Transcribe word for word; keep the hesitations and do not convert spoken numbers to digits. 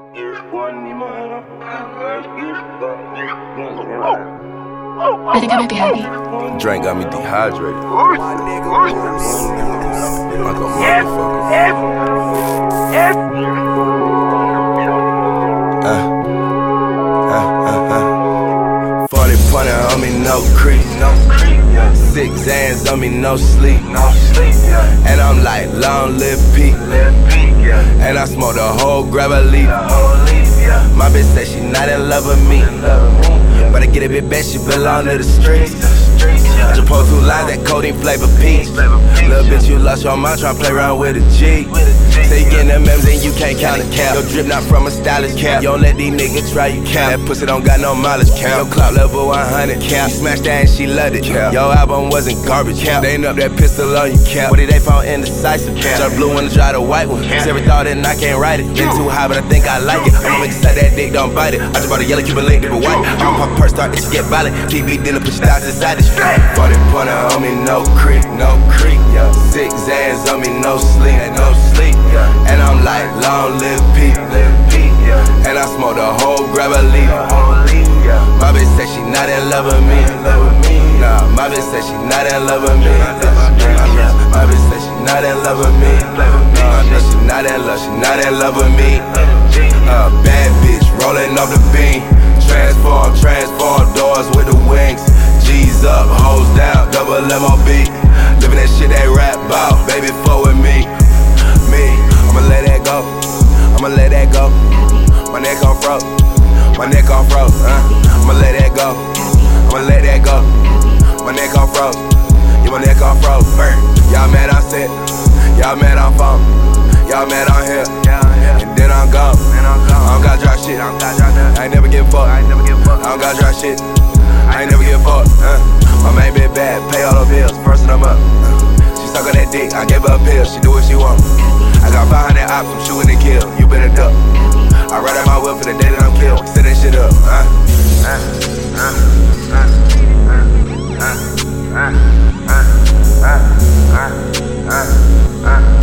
I think I might be happy. Drink got me dehydrated. Like a motherfucker. Uh, uh, uh, uh. forty pointer on me, no creep. No creep. Yeah. Six hands on me, no sleep. No sleep. Yeah. And I'm like, long live Pete. Live Pete, yeah. And I smoke the whole, grab a leaf. The whole leaf, yeah. My bitch say she not in love with me. But I get a bit bad, she belong to the streets. I just post two lines that codeine flavor peach. Little bitch, you lost your mind tryna play around with a G. Say you getting them M's and you can't count a cap. Your drip not from a stylish cap. You don't let these niggas try you count. That pussy don't got no mileage count. Your clout level one hundred cap. You smashed that and she loved it. Your album wasn't garbage cap. They ain't up that pistol on you cap. What did they found indecisive cap? Just blue one to try the white one. Every thought and I can't write it. Been too high but I think I like it. I'ma make it suck that dick, don't bite it. I just bought a yellow Cuban link, dip it white. I'm pop purse, start this get violent. T V dinner, put your thoughts inside the street. forty pointer on me, no creep, no creep, yeah. Six hands on me, no sleep, no sleep, yeah. And I'm like, long live Pete, live Pete, yeah. And I smoke the whole, grab a leaf, yeah. My bitch say she not in love with me, nah. My bitch say she not in love with me, my bitch say she not in love with me, nah. She not in love, she not in love with me. Uh, bad bitch rolling off the beam. Transform, transform doors with the wings. G's up, hoes down, double M O B. Living that shit they rap bout, baby, fuck with me. Me, I'ma let that go, I'ma let that go. My neck on froze, my neck on froze, uh. I'ma let that go, I'ma let that go. My neck on froze, yeah, my neck on froze. Burn. Y'all mad I'm sick, y'all mad I'm phone, y'all mad I'm here, and then I'm gone. I don't got dry shit, I ain't never give a fuck, I don't got dry shit, I ain't never give a fuck. uh. My main bitch bad, pay all the bills, first I'm up. uh. She suck on that dick, I gave her a pill, she do what she want. I got five hundred ops, I'm shooting to kill, you better duck. I ride out my whip for the day that I'm killed, set that shit up. uh. Uh, uh, uh, uh, uh, uh, uh, uh, uh, uh, uh.